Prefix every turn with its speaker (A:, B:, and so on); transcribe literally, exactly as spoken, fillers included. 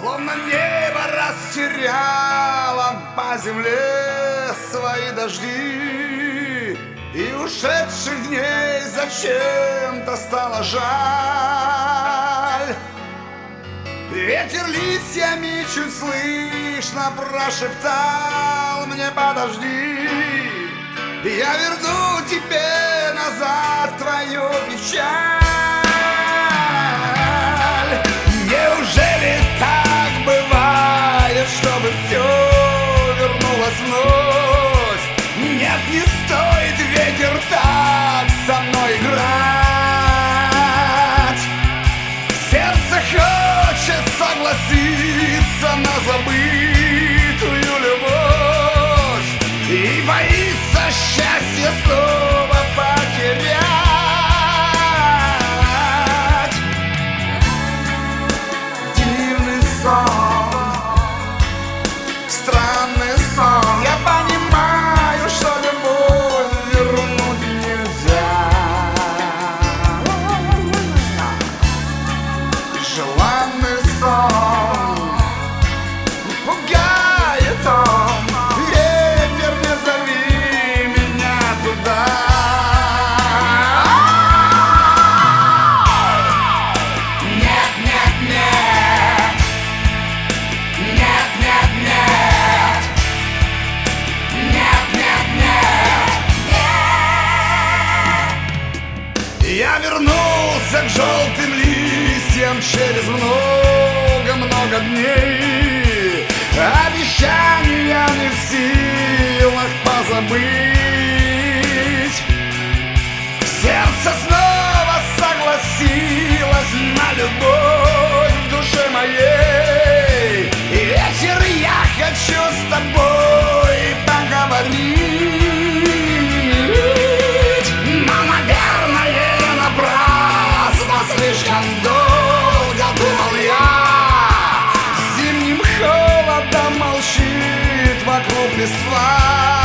A: Словно небо растеряло по земле свои дожди, и ушедших дней зачем-то стало жаль. Ветер листьями чуть слышно прошептал мне: подожди, я верну тебе назад твою печаль. Неужели так бывает, чтобы все вернулось вновь? Нет, не стоит, ветер, так со мной играть. Сердце хочет согласиться на забытую любовь и боится счастье снова потерять. Дивный сон, странный сон. Я понимаю, что любовь вернуть нельзя. Желанный сон, пугает он. Ветер, не зови меня туда. Нет, нет, нет. Нет, нет, нет. Нет, нет, нет. Я вернулся к желтым листьям через много-много дней. Обещания не в силах позабыть. Сердце снова согласилось на любовь в душе моей. И вечер, я хочу с тобой поговорить. Но, наверное, напрасно, слишком долго думал я. Зимним холодом молчит вокруг листва.